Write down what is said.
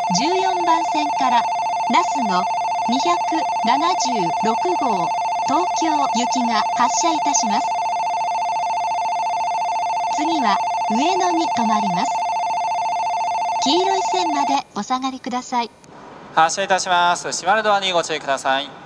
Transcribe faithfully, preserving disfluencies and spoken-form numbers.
じゅうよんばん線から那須のにひゃくななじゅうろくごう東京行きが発車いたします。次は上野に停まります。黄色い線までお下がりください。 発車いたします。閉まるドアにご注意ください。